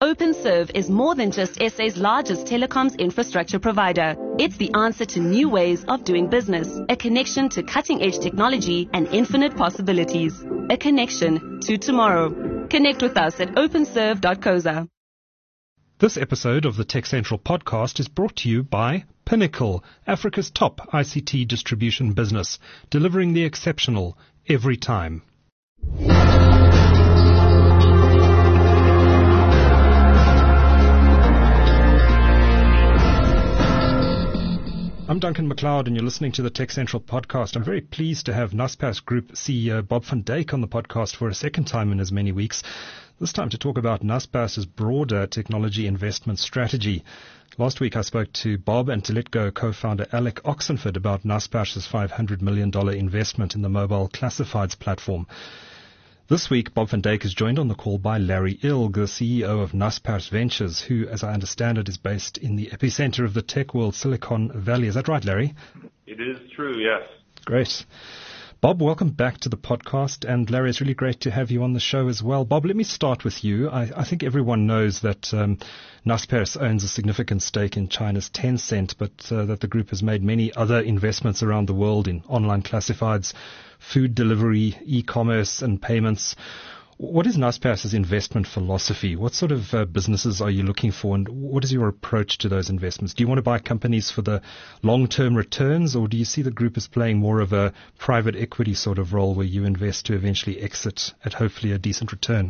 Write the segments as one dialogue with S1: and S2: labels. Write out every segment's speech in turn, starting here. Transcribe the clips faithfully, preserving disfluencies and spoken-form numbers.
S1: OpenServe is more than just S A's largest telecoms infrastructure provider. It's the answer to new ways of doing business, a connection to cutting-edge technology and infinite possibilities, a connection to tomorrow. Connect with us at openserve dot co za.
S2: This episode of the Tech Central podcast is brought to you by Pinnacle, Africa's top I C T distribution business, delivering the exceptional every time. I'm Duncan McLeod, and you're listening to the Tech Central podcast. I'm very pleased to have Naspers Group C E O Bob van Dijk on the podcast for a second time in as many weeks, this time to talk about Naspers' broader technology investment strategy. Last week I spoke to Bob and Teletgo co-founder Alec Oxenford about Naspers' five hundred million dollars investment in the mobile classifieds platform. This week, Bob van Dijk is joined on the call by Larry Ilg, the C E O of Naspers Ventures, who, as I understand it, is based in the epicenter of the tech world, Silicon Valley. Is that right, Larry?
S3: It is true, yes.
S2: Great. Bob, welcome back to the podcast. And Larry, it's really great to have you on the show as well. Bob, let me start with you. I, I think everyone knows that um, Naspers owns a significant stake in China's Tencent, but uh, that the group has made many other investments around the world in online classifieds, food delivery, e-commerce and payments. What is Naspers' investment philosophy? What sort of uh, businesses are you looking for, and what is your approach to those investments? Do you want to buy companies for the long-term returns, or do you see the group as playing more of a private equity sort of role where you invest to eventually exit at hopefully a decent return?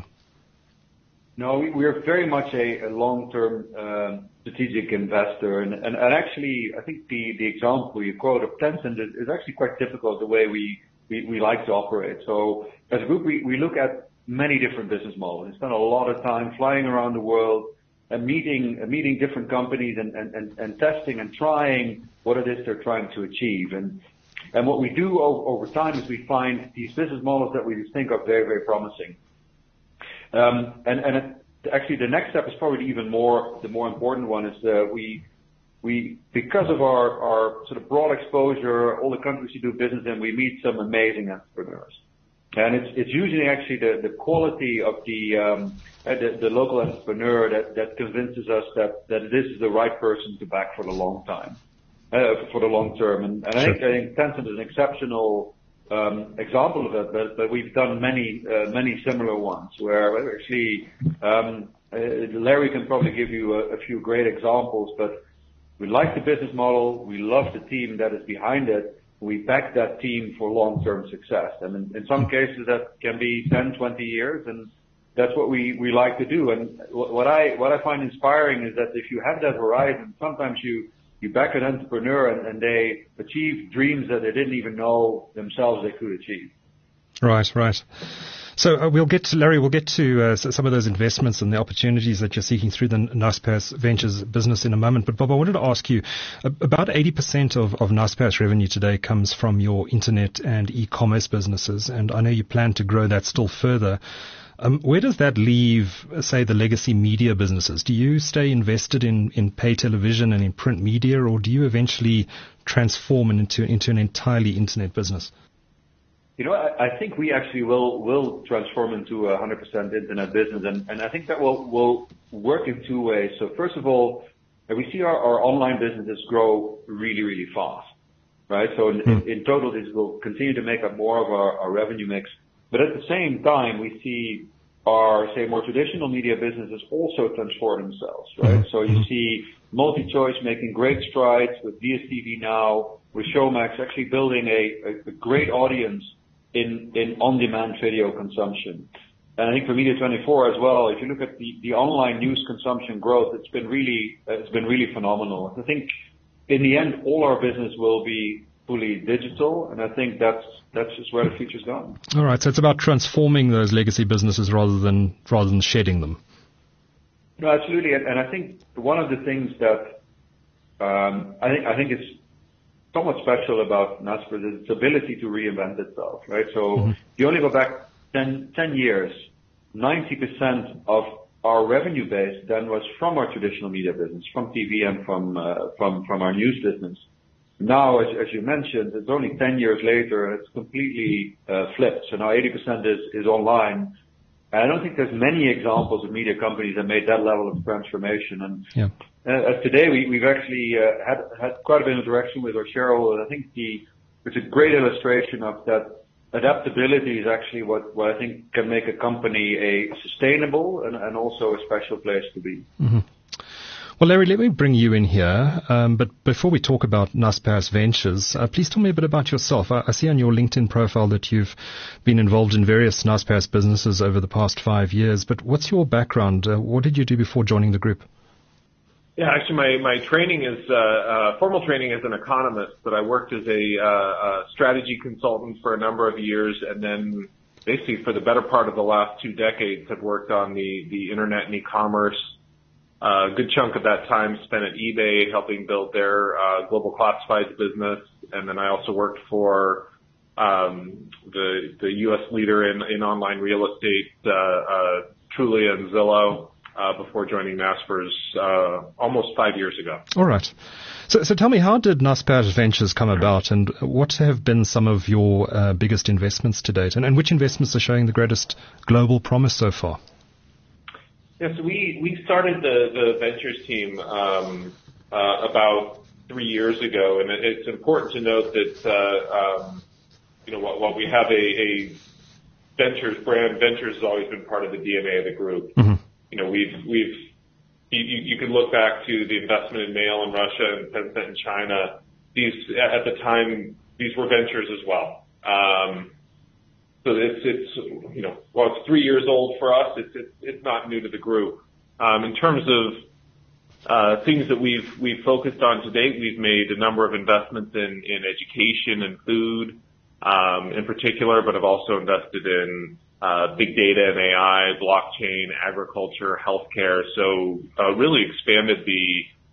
S3: No, we, we are very much a, a long-term uh, strategic investor, and, and, and actually I think the, the example you quote of Tencent is, is actually quite typical of the way we, we, we like to operate. So as a group, we, we look at many different business models. We spend a lot of time flying around the world and meeting uh, meeting different companies and, and, and, and testing and trying what it is they're trying to achieve. And and what we do over, over time is we find these business models that we think are very, very promising. Um, and and it, actually the next step is probably even more, the more important one is uh, we, we because of our, our sort of broad exposure, all the countries we do business in, we meet some amazing entrepreneurs. And it's, it's usually actually the, the quality of the, um, the, the local entrepreneur that, that convinces us that, that this is the right person to back for the long time, uh, for the long term. And, and I think, I think Tencent is an exceptional, um, example of it, but, but we've done many, uh, many similar ones where actually, um, uh, Larry can probably give you a, a few great examples, but we like the business model. We love the team that is behind it. We back that team for long-term success. And in, in some cases that can be ten, twenty years, and that's what we, we like to do. And what I, what I find inspiring is that if you have that horizon, sometimes you, you back an entrepreneur and, and they achieve dreams that they didn't even know themselves they could achieve.
S2: Right, right. So uh, we'll get to, Larry, we'll get to uh, some of those investments and the opportunities that you're seeking through the Naspers Ventures business in a moment. But Bob, I wanted to ask you, uh, about eighty percent of, of Naspers revenue today comes from your internet and e-commerce businesses, and I know you plan to grow that still further. Um, where does that leave, say, the legacy media businesses? Do you stay invested in, in pay television and in print media, or do you eventually transform into, into an entirely internet business?
S3: You know, I, I think we actually will will transform into a one hundred percent internet business, and, and I think that will will work in two ways. So first of all, we see our, our online businesses grow really, really fast, right? So in, hmm. in total, this will continue to make up more of our, our revenue mix. But at the same time, we see our, say, more traditional media businesses also transform themselves, right? Hmm. So you see MultiChoice making great strides with D S T V now, with Showmax actually building a, a, a great audience in, in on-demand video consumption. And I think for Media twenty-four as well, if you look at the, the online news consumption growth, it's been really, it's been really phenomenal. I think in the end, all our business will be fully digital, and I think that's, that's just where the future's going.
S2: All right. So it's about transforming those legacy businesses rather than, rather than shedding them.
S3: No, absolutely. And, and I think one of the things that, um, I think, I think it's somewhat special about Naspers is its ability to reinvent itself, right? So mm-hmm. if you only go back ten, ten years, ninety percent of our revenue base then was from our traditional media business, from T V and from, uh, from, from our news business. Now, as, as you mentioned, it's only ten years later and it's completely, uh, flipped. So now eighty percent is, is online. I don't think there's many examples of media companies that made that level of transformation. And
S2: yeah.
S3: uh, today we, we've actually uh, had, had quite a bit of interaction with our shareholders. I think the, it's a great illustration of that adaptability is actually what, what I think can make a company a sustainable and, and also a special place to be.
S2: Mm-hmm. Well, Larry, let me bring you in here. Um, but before we talk about Naspers Ventures, uh, please tell me a bit about yourself. I, I see on your LinkedIn profile that you've been involved in various Naspers businesses over the past five years. But what's your background? Uh, what did you do before joining the group?
S4: Yeah, actually, my, my training is uh, uh, formal training as an economist, but I worked as a, uh, a strategy consultant for a number of years, and then basically for the better part of the last two decades, have worked on the, the internet and e-commerce. A good chunk of that time spent at eBay helping build their uh, global classifieds business, and then I also worked for um, the the U S leader in, in online real estate, uh, uh, Trulia and Zillow, uh, before joining Naspers uh, almost five years ago.
S2: All right. So, so tell me, how did Naspers Ventures come about, and what have been some of your uh, biggest investments to date, and, and which investments are showing the greatest global promise so far?
S4: Yeah, so we, we started the, the ventures team um, uh, about three years ago, and it's important to note that uh, um, you know while, while we have a, a ventures brand, ventures has always been part of the D N A of the group. Mm-hmm. You know, we've we've you, you can look back to the investment in Mail in Russia and Tencent in China. These at the time these were ventures as well. Um, So it's, it's, you know, while it's three years old for us, it's, it's, it's not new to the group. Um, in terms of, uh, things that we've, we've focused on to date, we've made a number of investments in, in education and food, um, in particular, but have also invested in, uh, big data and A I, blockchain, agriculture, healthcare. So, uh, really expanded the,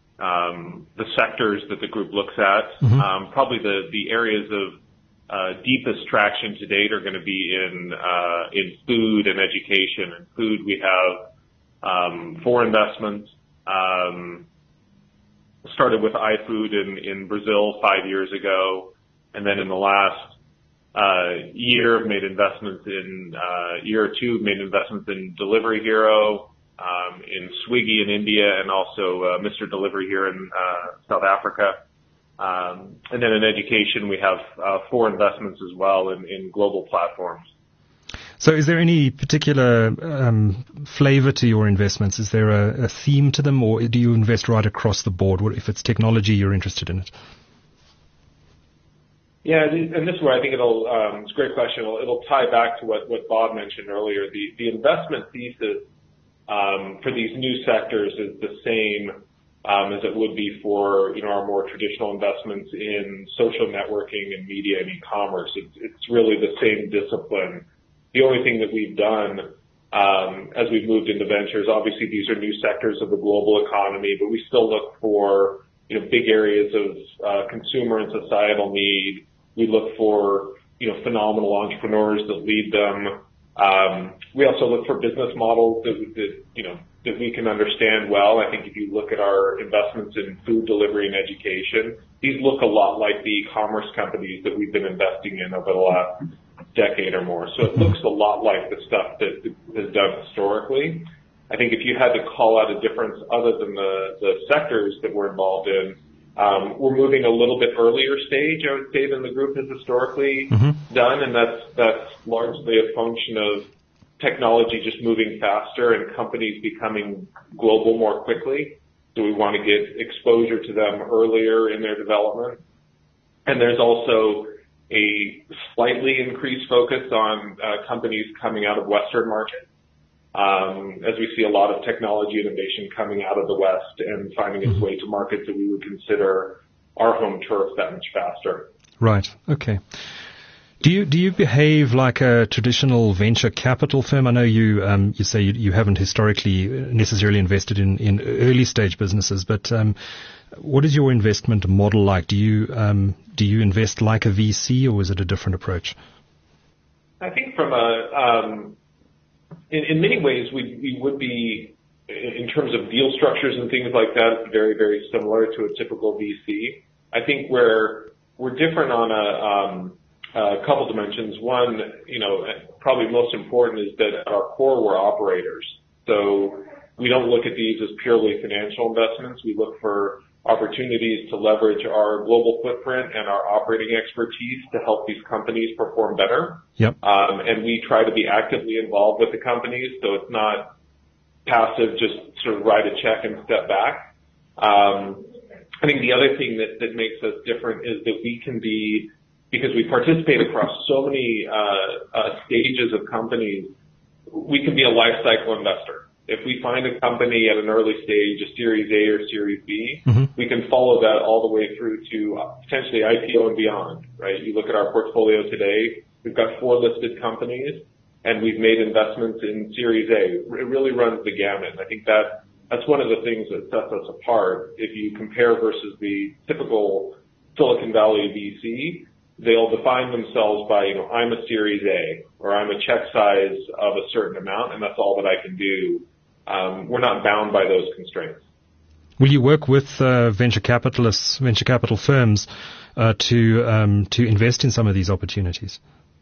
S4: um, the sectors that the group looks at. Mm-hmm. Um, probably the, the areas of, Uh, deepest traction to date are going to be in uh, in food and education. In food, we have um, four investments. Um, started with iFood in, in Brazil five years ago, and then in the last uh, year, made investments in uh, year or two, made investments in Delivery Hero, um, in Swiggy in India, and also uh, Mister Delivery here in uh, South Africa. Um, and then in education, we have uh, four investments as well in, in global platforms.
S2: So is there any particular um, flavor to your investments? Is there a, a theme to them, or do you invest right across the board? What, if it's technology, you're interested in it?
S4: Yeah, and this is where I think it'll, um, it's a great question. It'll, it'll tie back to what, what Bob mentioned earlier. The, the investment thesis um, for these new sectors is the same Um, as it would be for, you know, our more traditional investments in social networking and media and e-commerce. It's, it's really the same discipline. The only thing that we've done, um, as we've moved into ventures, obviously these are new sectors of the global economy, but we still look for, you know, big areas of, uh, consumer and societal need. We look for, you know, phenomenal entrepreneurs that lead them. Um, we also look for business models that, that, you know, that we can understand well. I think if you look at our investments in food delivery and education, these look a lot like the e-commerce companies that we've been investing in over the last decade or more. So it looks a lot like the stuff that is done historically. I think if you had to call out a difference other than the, the sectors that we're involved in, um, we're moving a little bit earlier stage, I would say, than the group has historically mm-hmm. done, and that's that's largely a function of technology just moving faster and companies becoming global more quickly. So we want to get exposure to them earlier in their development. And there's also a slightly increased focus on uh, companies coming out of Western markets, um, as we see a lot of technology innovation coming out of the West and finding its way to markets that we would consider our home turf that much faster.
S2: Right. Okay. Do you do you behave like a traditional venture capital firm? I know you um, you say you, you haven't historically necessarily invested in, in early stage businesses, but um, what is your investment model like? Do you um, do you invest like a V C, or is it a different approach?
S4: I think from a um, in, in many ways we we would be, in terms of deal structures and things like that, very very similar to a typical V C. I think where we're different on a um, a couple dimensions. One, you know, probably most important is that at our core, we're operators. So we don't look at these as purely financial investments. We look for opportunities to leverage our global footprint and our operating expertise to help these companies perform better.
S2: Yep.
S4: Um, and we try to be actively involved with the companies, so it's not passive, just sort of write a check and step back. Um, I think the other thing that, that makes us different is that we can be, because we participate across so many uh, uh, stages of companies, we can be a life cycle investor. If we find a company at an early stage, a Series A or Series B, mm-hmm. we can follow that all the way through to potentially I P O and beyond, right? You look at our portfolio today, we've got four listed companies, and we've made investments in Series A. It really runs the gamut. I think that that's one of the things that sets us apart. If you compare versus the typical Silicon Valley V C, they'll define themselves by, you know, I'm a Series A, or I'm a check size of a certain amount, and that's all that I can do. Um, we're not bound by those constraints.
S2: Will you work with uh, venture capitalists, venture capital firms, uh, to um, to invest in some of these opportunities?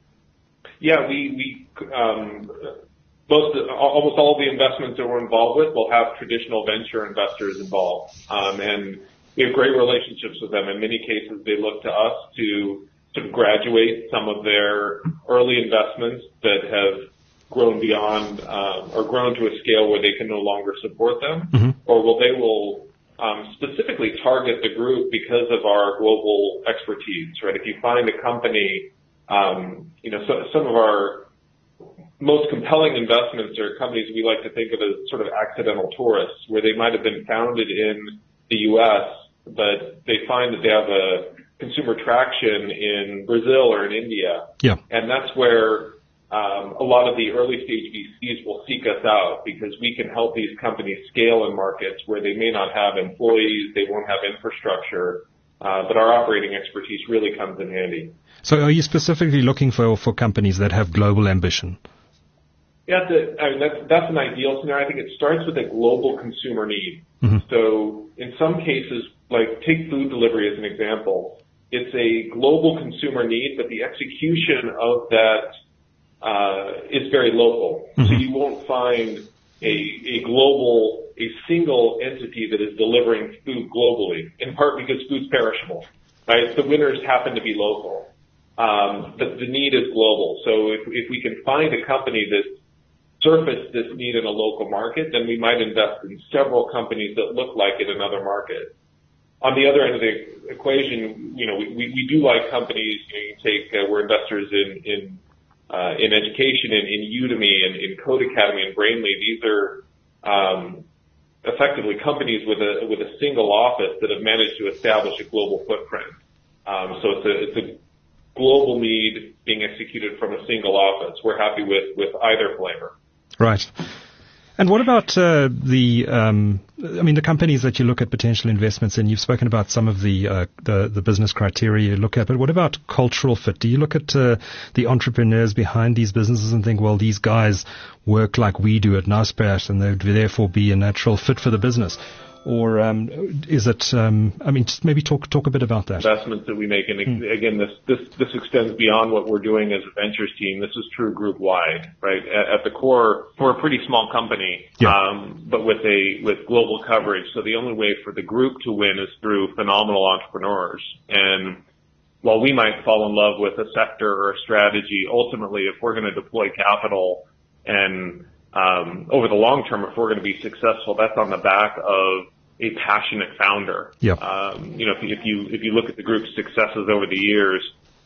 S4: Yeah, we we um, most almost all of the investments that we're involved with will have traditional venture investors involved, um, and we have great relationships with them. In many cases, they look to us to sort of graduate some of their early investments that have grown beyond um, or grown to a scale where they can no longer support them, mm-hmm. or will they will um, specifically target the group because of our global expertise, right? If you find a company, um, you know, so, some of our most compelling investments are companies we like to think of as sort of accidental tourists, where they might have been founded in the U S, but they find that they have a consumer traction in Brazil or in India.
S2: Yeah.
S4: And that's where um, a lot of the early stage V Cs will seek us out, because we can help these companies scale in markets where they may not have employees, they won't have infrastructure, uh, but our operating expertise really comes in handy.
S2: So are you specifically looking for, for companies that have global ambition?
S4: Yeah, the, I mean, that's, that's an ideal scenario. I think it starts with a global consumer need. Mm-hmm. So in some cases, like take food delivery as an example, it's a global consumer need, but the execution of that uh, is very local. Mm-hmm. So you won't find a, a global, a single entity that is delivering food globally, in part because food's perishable, right? The winners happen to be local. Um, but the need is global. So if, if we can find a company that surface this need in a local market, then we might invest in several companies that look like it in another market. On the other end of the equation, you know, we, we do like companies, you know, you take, uh, we're investors in, in, uh, in education, in, in Udemy, and in Codecademy and Brainly. These are, um, effectively companies with a, with a single office that have managed to establish a global footprint. Um, so it's a, it's a global need being executed from a single office. We're happy with, with either flavor.
S2: Right. And what about uh, the, um, I mean, the companies that you look at potential investments in? You've spoken about some of the, uh, the the business criteria you look at, but what about cultural fit? Do you look at uh, the entrepreneurs behind these businesses and think, well, these guys work like we do at Naspers, and they'd therefore be a natural fit for the business? Or um, is it? Um, I mean, just maybe talk talk a bit about that.
S4: Investments that we make, and mm. again, this this this extends beyond what we're doing as a ventures team. This is true group wide, right? At, at the core, we're a pretty small company, yeah. um, but with a with global coverage. So the only way for the group to win is through phenomenal entrepreneurs. And while we might fall in love with a sector or a strategy, ultimately, if we're going to deploy capital and Um, over the long term, if we're going to be successful, that's on the back of a passionate founder.
S2: Yeah.
S4: Um, you know, if you, if you if you look at the group's successes over the years,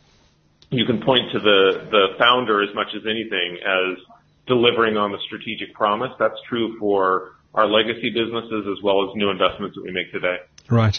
S4: you can point to the the founder as much as anything as delivering on the strategic promise. That's true for our legacy businesses as well as new investments that we make today.
S2: Right.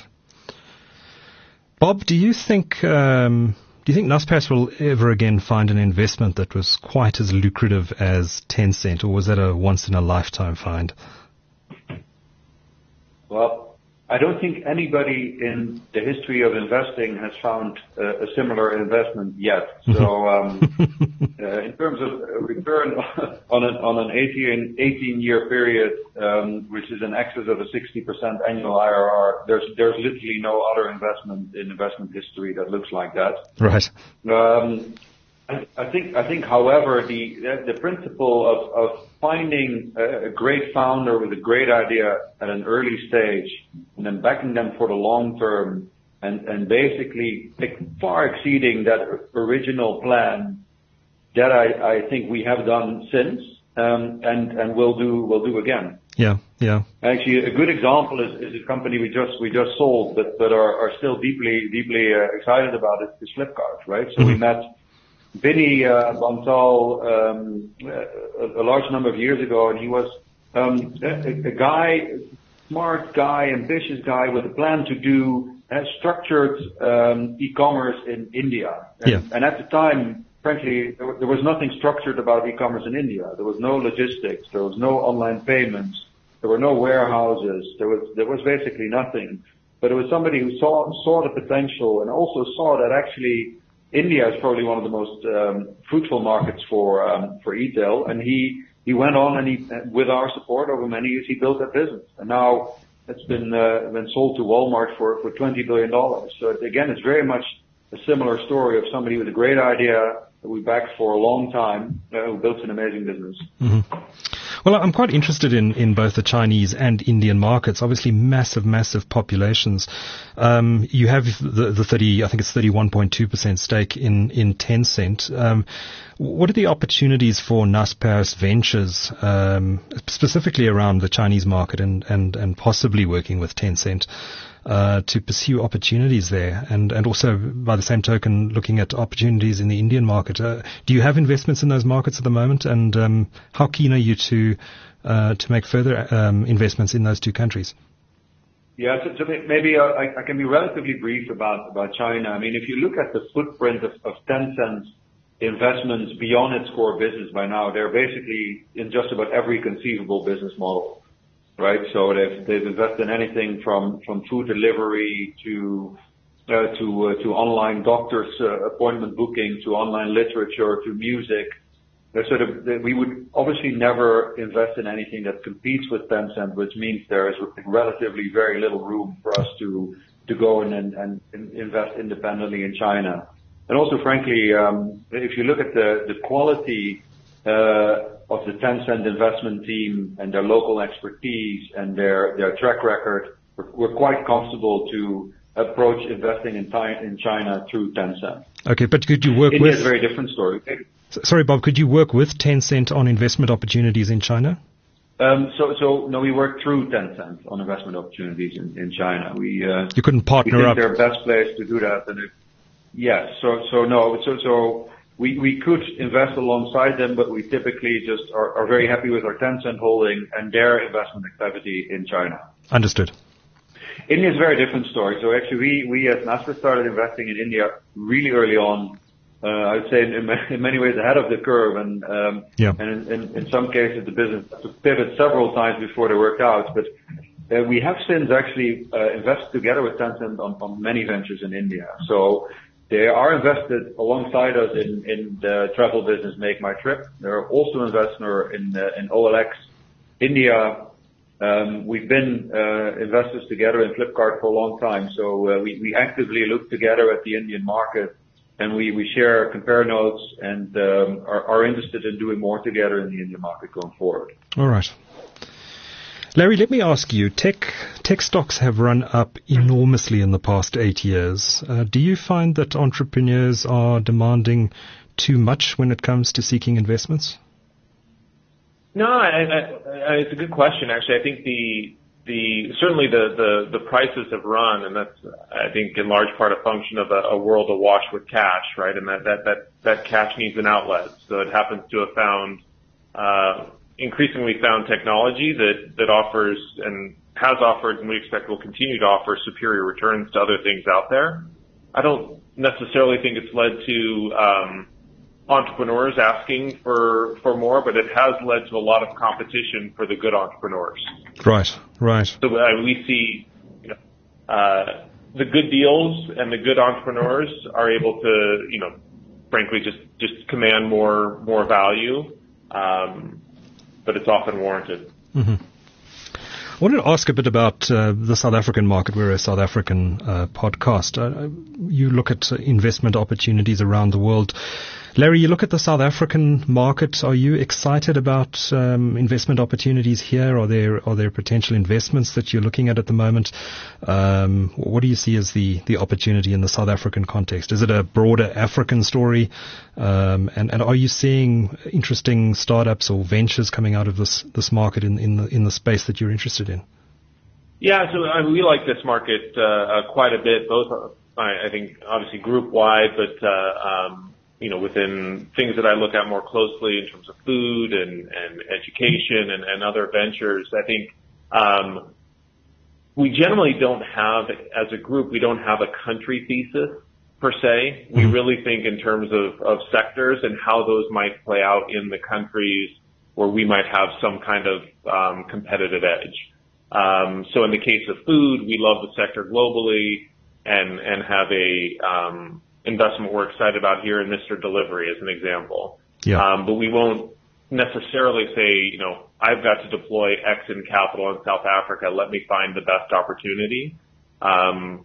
S2: Bob, do you think? Um Do you think Naspers will ever again find an investment that was quite as lucrative as Tencent, or was that a once-in-a-lifetime find?
S3: Well, I don't think anybody in the history of investing has found uh, a similar investment yet. So, um, uh, in terms of return on an on an eighteen year period, um, which is in excess of a sixty percent annual I R R, there's there's literally no other investment in investment history that looks like that.
S2: Right.
S3: Um, I, I think, I think, however, the the principle of, of finding a, a great founder with a great idea at an early stage, and then backing them for the long term, and and basically far exceeding that original plan, that I, I think we have done since, um, and and will do will do again.
S2: Yeah, yeah.
S3: Actually, a good example is, is a company we just we just sold, but but are, are still deeply deeply uh, excited about it. Is Flipkart, right? So mm-hmm. we met Vinny uh, Bantal um, a, a large number of years ago, and he was um, a, a guy, smart guy, ambitious guy with a plan to do uh, structured um, e-commerce in India. And,
S2: yeah.
S3: and at the time, frankly, there, there was nothing structured about e-commerce in India. There was no logistics. There was no online payments. There were no warehouses. There was there was basically nothing. But it was somebody who saw saw the potential and also saw that actually India is probably one of the most um, fruitful markets for um, for e-tail, and he he went on and he, with our support over many years, he built that business, and now it's been uh, been sold to Walmart for for twenty billion dollars. So again, it's very much a similar story of somebody with a great idea that we backed for a long time, uh, who built an amazing business.
S2: Mm-hmm. Well, I'm quite interested in, in both the Chinese and Indian markets. Obviously, massive, massive populations. Um, you have the, the thirty, I think it's thirty-one point two percent stake in in Tencent. Um, what are the opportunities for Naspers Ventures, um, specifically around the Chinese market and and and possibly working with Tencent? Uh, to pursue opportunities there, and, and also by the same token looking at opportunities in the Indian market. Uh, do you have investments in those markets at the moment, and um, how keen are you to uh, to make further um, investments in those two countries?
S3: Yeah, so, so maybe I, I can be relatively brief about about China. I mean, if you look at the footprint of, of Tencent's investments beyond its core business by now, they're basically in just about every conceivable business model. Right, so they've they've invested in anything from from food delivery to uh, to uh, to online doctors uh, appointment booking to online literature to music. Uh, so the, the, we would obviously never invest in anything that competes with Tencent, which means there is relatively very little room for us to to go in and, and invest independently in China. And also, frankly, um, if you look at the the quality Uh, of the Tencent investment team and their local expertise and their, their track record, we're, we're quite comfortable to approach investing in, in China through Tencent.
S2: Okay, but could you work
S3: India
S2: with...
S3: is a very different story.
S2: Sorry, Bob, could you work with Tencent on investment opportunities in China?
S3: Um, so, so, no, we work through Tencent on investment opportunities in, in China. We, uh,
S2: you couldn't partner
S3: we think
S2: up?
S3: they're best place to do that. And it, yes, so, so no, so, so, We, we could invest alongside them, but we typically just are, are very happy with our Tencent holding and their investment activity in China.
S2: Understood.
S3: India is a very different story. So actually, we, we as Naspers started investing in India really early on. Uh, I would say in, in many ways ahead of the curve, and um,
S2: yeah.
S3: and in, in, in some cases the business had to pivot several times before they worked out. But uh, we have since actually uh, invested together with Tencent on, on many ventures in India. So they are invested alongside us in, in the travel business Make My Trip. They're also an investor in uh, in O L X India. Um, we've been uh, investors together in Flipkart for a long time, so uh, we, we actively look together at the Indian market, and we, we share compare notes and um, are, are interested in doing more together in the Indian market going forward.
S2: All right. Larry, let me ask you, tech tech stocks have run up enormously in the past eight years. Uh, do you find that entrepreneurs are demanding too much when it comes to seeking investments?
S4: No, I, I, I, it's a good question, actually. I think the the certainly the, the, the prices have run, and that's, I think, in large part a function of a, a world awash with cash, right? And that, that, that, that cash needs an outlet. So it happens to have found uh increasingly found technology that, that offers and has offered and we expect will continue to offer superior returns to other things out there. I don't necessarily think it's led to um, entrepreneurs asking for, for more, but it has led to a lot of competition for the good entrepreneurs.
S2: Right, right.
S4: So uh, we see you know, uh, the good deals and the good entrepreneurs are able to, you know, frankly, just, just command more, more value. Um, but it's often warranted.
S2: Mm-hmm. I wanted to ask a bit about uh, the South African market. We're a South African uh, podcast. Uh, you look at uh, investment opportunities around the world. Larry, you look at the South African market. Are you excited about um, investment opportunities here? Are there are there potential investments that you're looking at at the moment? Um, what do you see as the, the opportunity in the South African context? Is it a broader African story? Um, and, and are you seeing interesting startups or ventures coming out of this this market in, in the in the space that you're interested in?
S4: Yeah, so I mean, we like this market uh, uh, quite a bit. Both, uh, I, I think, obviously group wide, but uh, um, you know, within things that I look at more closely in terms of food and, and education and, and other ventures. I think um, we generally don't have, as a group, we don't have a country thesis per se. We really think in terms of, of sectors and how those might play out in the countries where we might have some kind of um, competitive edge. Um, so in the case of food, we love the sector globally and, and have a um, investment we're excited about here in Mister Delivery as an example. Yeah. Um, but we won't necessarily say, you know, I've got to deploy X in capital in South Africa. Let me find the best opportunity. Um,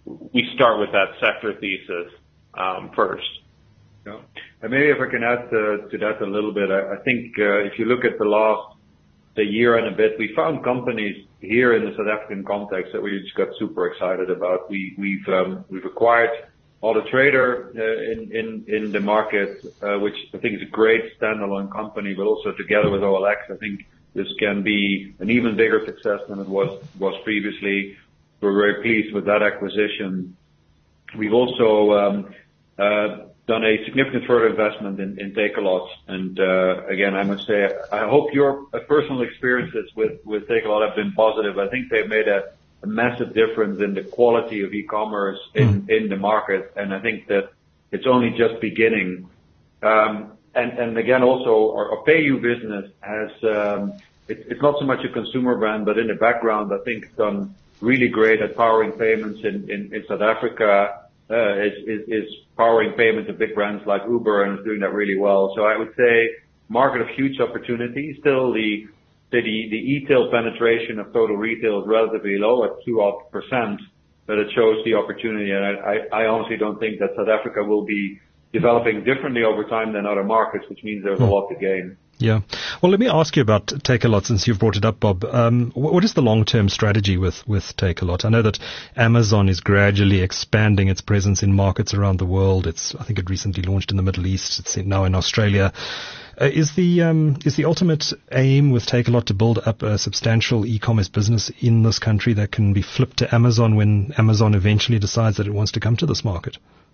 S4: we start with that sector thesis um, first.
S3: Yeah. And maybe if I can add to, to that a little bit, I, I think uh, if you look at the last the year and a bit, we found companies here in the South African context that we just got super excited about. We, we've um, we've acquired Auto Trader uh, in, in in the market, uh, which I think is a great standalone company, but also together with O L X, I think this can be an even bigger success than it was was previously. We're very pleased with that acquisition. We've also um, uh, done a significant further investment in, in Takealot, and uh, again, I must say, I hope your personal experiences with with Takealot have been positive. I think they've made a a massive difference in the quality of e-commerce in, mm. in the market. And I think that it's only just beginning. Um, and, and again, also our, our PayU business has, um, it, it's not so much a consumer brand, but in the background, I think it's done really great at powering payments in, in, in South Africa, uh, is, is, is powering payments of big brands like Uber and is doing that really well. So I would say market of huge opportunity. Still the, The, the e-tail penetration of total retail is relatively low at two odd percent, but it shows the opportunity. And I, I, I honestly don't think that South Africa will be developing differently over time than other markets, which means there's a lot to gain.
S2: Yeah. Well, let me ask you about Takealot since you've brought it up, Bob. Um, what is the long-term strategy with, with Takealot? I know that Amazon is gradually expanding its presence in markets around the world. It's, I think it recently launched in the Middle East. It's now in Australia. Uh, is the um, is the ultimate aim with Takealot to build up a substantial e-commerce business in this country that can be flipped to Amazon when Amazon eventually decides that it wants to come to this market?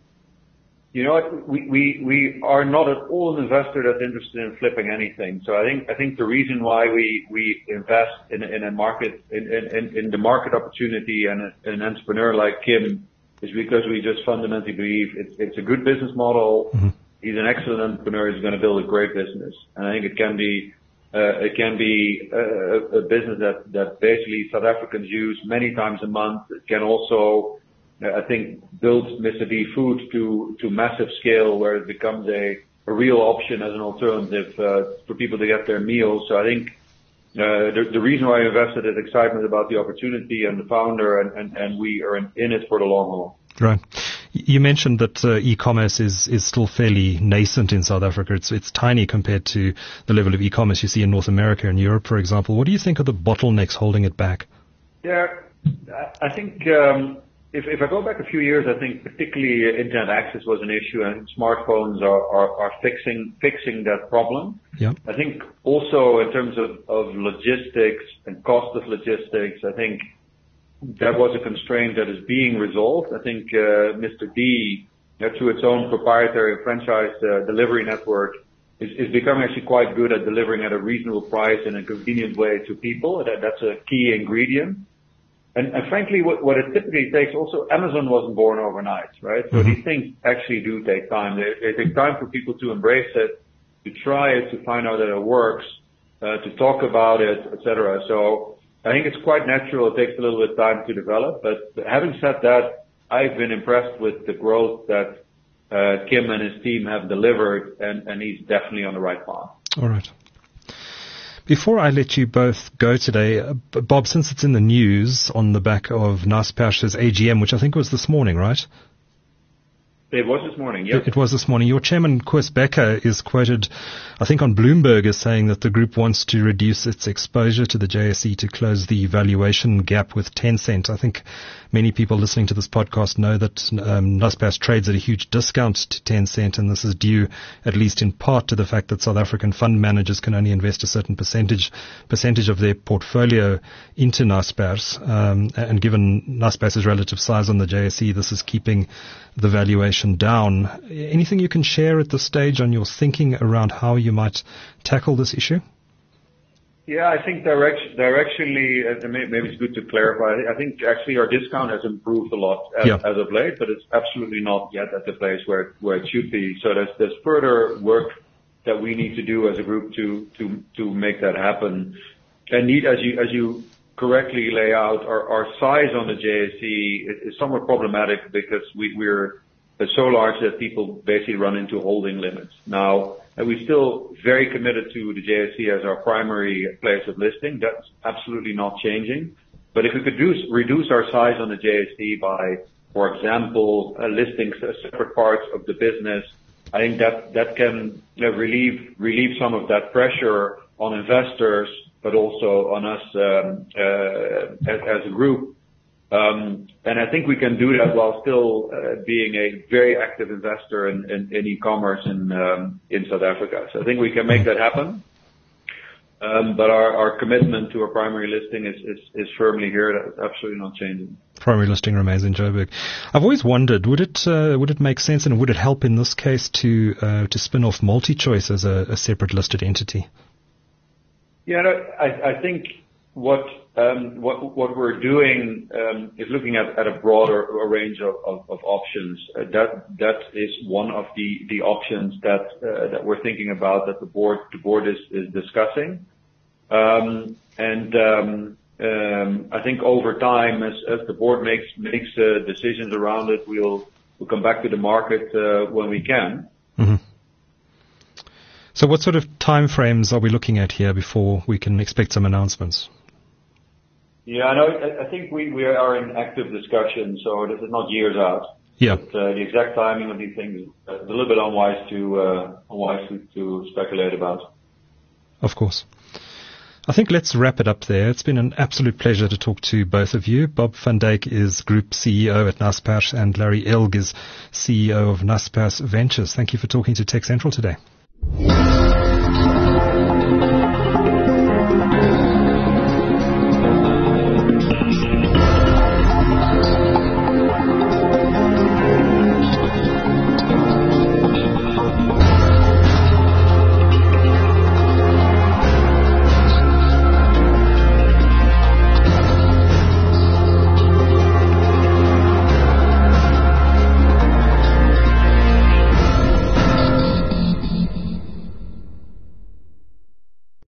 S3: You know what? We, we, we are not at all an investor that's interested in flipping anything. So I think, I think the reason why we, we invest in, in a market, in, in, in the market opportunity and a, an entrepreneur like Kim is because we just fundamentally believe it's, it's a good business model. Mm-hmm. He's an excellent entrepreneur. He's going to build a great business. And I think it can be, uh, it can be a, a business that, that basically South Africans use many times a month. It can also, I think, build Mister D Food to, to massive scale where it becomes a, a real option as an alternative, uh, for people to get their meals. So I think, uh, the, the reason why I invested is excitement about the opportunity and the founder, and, and, and we are in, in it for the long haul.
S2: Right. You mentioned that uh, e-commerce is, is still fairly nascent in South Africa. It's, it's tiny compared to the level of e-commerce you see in North America and Europe, for example. What do you think are the bottlenecks holding it back?
S3: Yeah, I think, um, if, if I go back a few years, I think particularly internet access was an issue, and smartphones are, are, are fixing, fixing that problem.
S2: Yeah.
S3: I think also in terms of, of logistics and cost of logistics, I think that was a constraint that is being resolved. I think uh, Mister D, uh, through its own proprietary franchise uh, delivery network, is, is becoming actually quite good at delivering at a reasonable price in a convenient way to people. That, that's a key ingredient. And, and frankly, what, what it typically takes, also Amazon wasn't born overnight, right? So mm-hmm. these things actually do take time. They, they take time for people to embrace it, to try it, to find out that it works, uh, to talk about it, et cetera. So I think it's quite natural. It takes a little bit of time to develop. But having said that, I've been impressed with the growth that uh, Kim and his team have delivered, and, and he's definitely on the right path.
S2: All right. Before I let you both go today, uh, Bob, since it's in the news on the back of Naspers' A G M, which I think was this morning, right?
S3: It was this morning, yes.
S2: It, it was this morning. Your chairman, Koos Bekker, is quoted, I think on Bloomberg, as saying that the group wants to reduce its exposure to the J S E to close the valuation gap with Tencent. I think many people listening to this podcast know that um, Naspers trades at a huge discount to Tencent, and this is due at least in part to the fact that South African fund managers can only invest a certain percentage percentage of their portfolio into Naspers. Um, and given Naspers' relative size on the J S E, this is keeping the valuation down. Anything you can share at this stage on your thinking around how you might tackle this issue?
S3: Yeah, I think direction, directionally, uh, maybe it's good to clarify. I think actually our discount has improved a lot as,
S2: yeah.
S3: as of late, but it's absolutely not yet at the place where it, where it should be. So there's, there's further work that we need to do as a group to, to, to make that happen. And need, as you, as you correctly lay out, our, our size on the J S E is, is somewhat problematic because we, we're so large that people basically run into holding limits. Now, and we're still very committed to the J S E as our primary place of listing. That's absolutely not changing. But if we could reduce, reduce our size on the J S E by, for example, uh, listing separate parts of the business, I think that that can you know, relieve relieve some of that pressure on investors, but also on us um, uh, as, as a group. Um, and I think we can do that while still uh, being a very active investor in, in, in e-commerce in um, in South Africa. So I think we can make that happen. Um, but our, our commitment to our primary listing is, is, is firmly here. That's absolutely not changing.
S2: Primary listing remains in Joburg. I've always wondered, would it uh, would it make sense and would it help in this case to uh, to spin off MultiChoice as a, a separate listed entity?
S3: Yeah, no, I, I think what um, what what we're doing um, is looking at, at a broader a range of, of, of options. Uh, that that is one of the, the options that uh, that we're thinking about that the board the board is, is discussing. Um, and um, um, I think over time, as, as the board makes makes uh, decisions around it, we'll we'll come back to the market uh, when we can.
S2: Mm-hmm. So, what sort of timeframes are we looking at here before we can expect some announcements?
S3: Yeah, I know. I think we, we are in active discussion, so this is not years out.
S2: Yeah.
S3: But, uh, the exact timing of these things is a little bit unwise to uh, unwise to, to speculate about.
S2: Of course. I think let's wrap it up there. It's been an absolute pleasure to talk to both of you. Bob van Dijk is Group C E O at Naspers and Larry Elg is C E O of Naspers Ventures. Thank you for talking to Tech Central today.